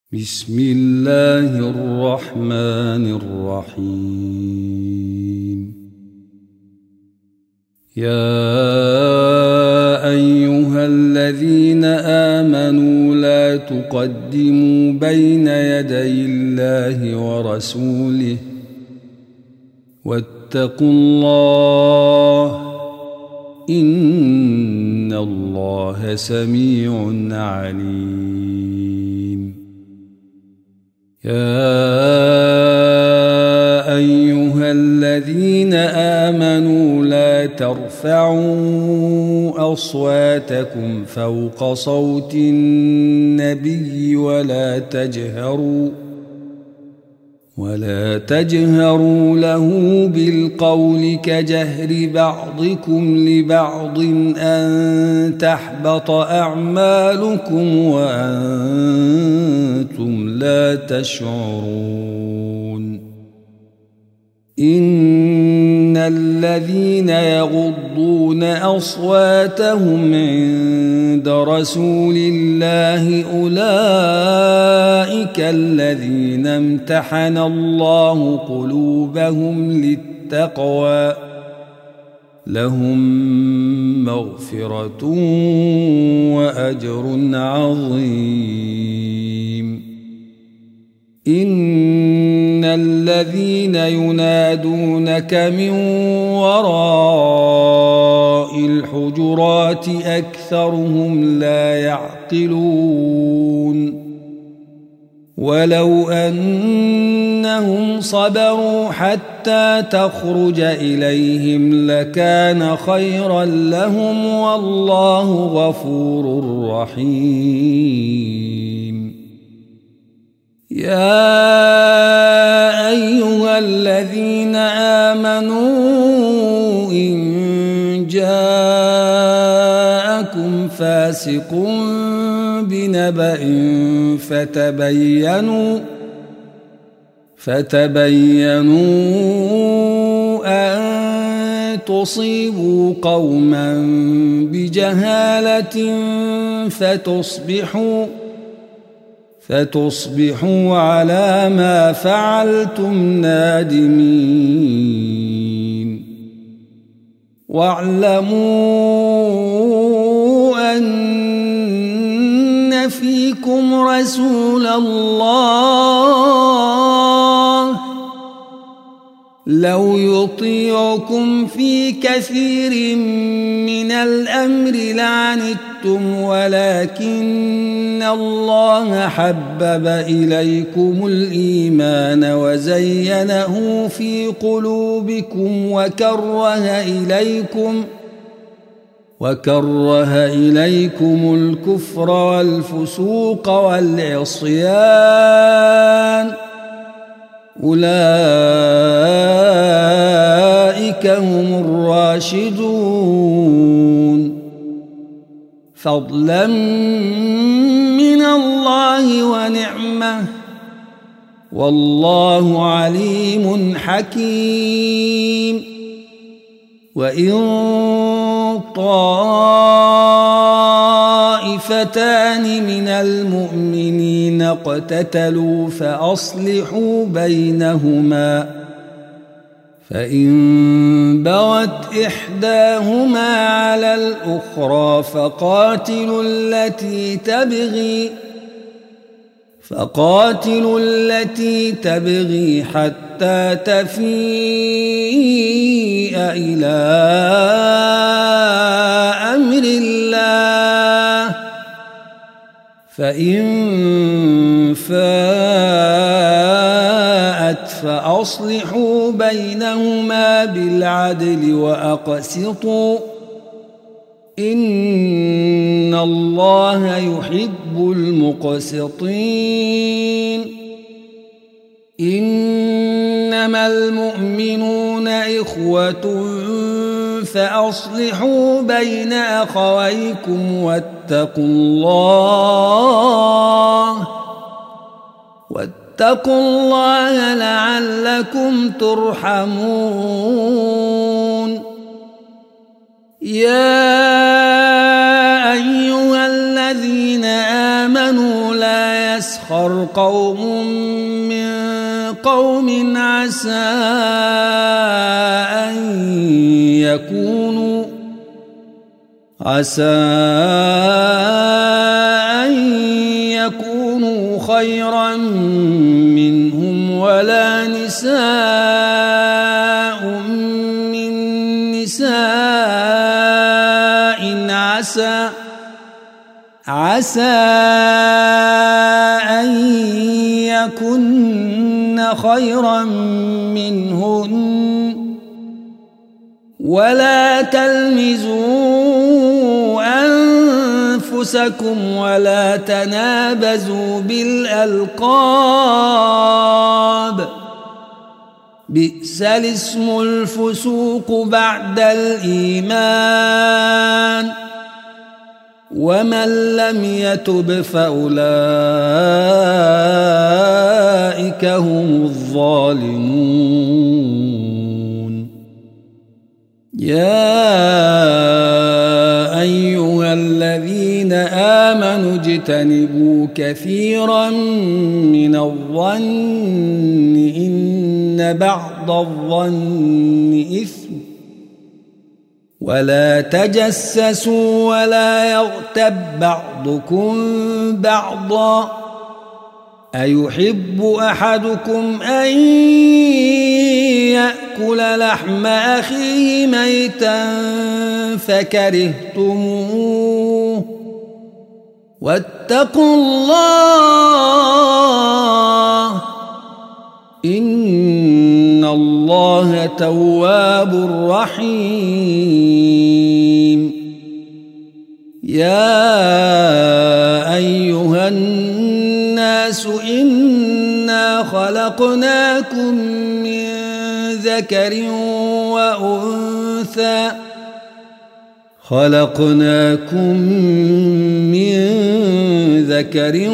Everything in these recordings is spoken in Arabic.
بسم الله الرحمن الرحيم. يا أيها الذين آمنوا لا تقدموا بين يدي الله ورسوله واتقوا الله إن الله سميع عليم. يا أيها الذين آمنوا لا ترفعوا أصواتكم فوق صوت النبي ولا تجهروا له بالقول كجهر بعضكم لبعض أن تحبط أعمالكم وأنتم لا تشعرون. إن الذين يغضون أصواتهم عند رسول الله أولئك الذين امتحن الله قلوبهم للتقوى لهم مغفرة وأجر عظيم. إن الذين ينادونك من وراء الحجرات أكثرهم لا يعقلون. ولو أنهم صبروا حتى تخرج إليهم لكان خيرا لهم والله غفور رحيم. يا أيها الذين آمنوا إن جاءكم فاسق بنبأ فتبينوا أن تصيبوا قوما بجهالة فتصبحوا على ما فعلتم نادمين. واعلموا أن فيكم رسول الله لو يطيعكم في كثير من الأمر لعنتم ولكن الله حبب إليكم الإيمان وزينه في قلوبكم وكره إليكم الكفر والفسوق والعصيان أولئك هم الراشدون فضلا من الله ونعمة والله عليم حكيم. وإن طائفتان من المؤمنين اقتتلوا فأصلحوا بينهما فإن بغت إحداهما على الأخرى فقاتلوا التي تبغي حتى تفيء إلى أمر الله فإن فاءت فأصلحوا بينهما بالعدل وأقسطوا إن الله يحب المقسطين. إنما المؤمنون إخوة فأصلحوا بين أخويكم واتقوا الله لعلكم ترحمون. يا أيها الذين آمنوا لا يسخر قوم من قوم عسى أن يكونوا خيرا منهم ولا نساء من نساء عسى أن يكن خيرا منهن ولا تلمزوا أنفسكم ولا تنابزوا بالألقاب بئس الاسم الفسوق بعد الإيمان ومن لم يتب فأولئك هم الظالمون يا أيها الذين آمنوا اجتنبوا كثيرا من الظن إن بعض الظن إثم ولا تجسسوا ولا يغتب بعضكم بعضا أيحب أحدكم أن يأكل لحم أخيه ميتا فكرهتموه واتقوا الله إن الله تواب رحيم يا أيها الناس إنا خلقناكم من ذكر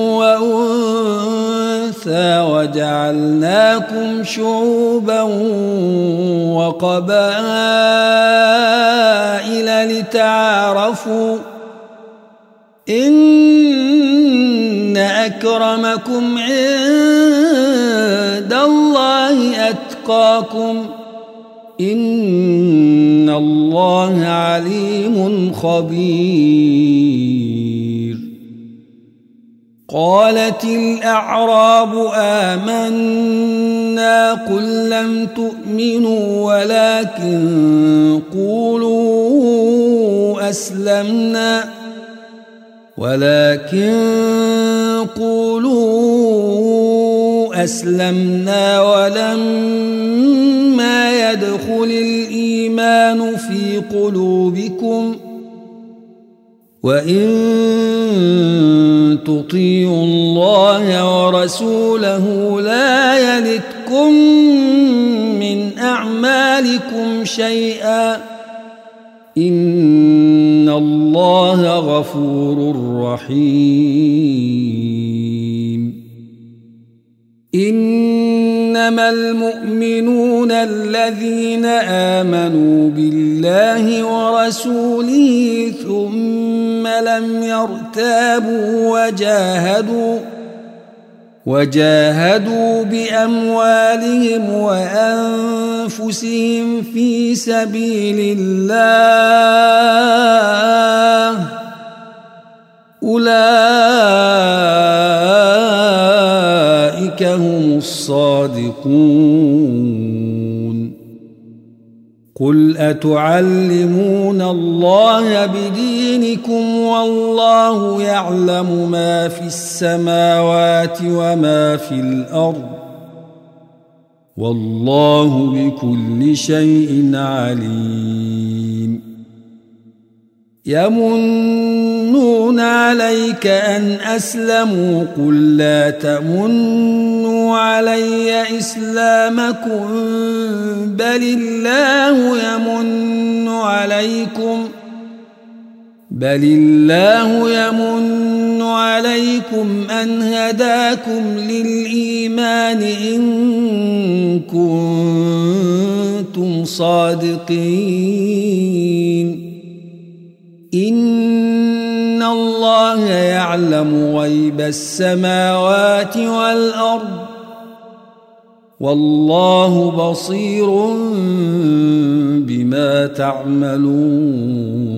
وأنثى وجعلناكم شعوبا وقبائل لتعارفوا إن أكرمكم عند الله أتقاكم إن الله عليم خبير قالت الأعراب آمنا قل لم تؤمنوا ولكن قولوا أسلمنا ولما يدخل الإيمان في قلوبكم وإن تطيعوا الله ورسوله لا يلتكم من أعمالكم شيئا إن الله غفور رحيم إنما المؤمنون الذين آمنوا بالله ورسوله ثم لم يرتابوا وجاهدوا بأموالهم وأنفسهم في سبيل الله أولئك هم الصادقون قل أتعلمون الله بدينكم والله يعلم ما في السماوات وما في الأرض والله بكل شيء عليم يمنون عليك أن أسلموا قل لا تمنوا علي إسلامكم بل الله يمن عليكم أن هداكم للإيمان إن كنتم صادقين إن الله يعلم يعلم غيب السماوات والأرض والله بصير بما تعملون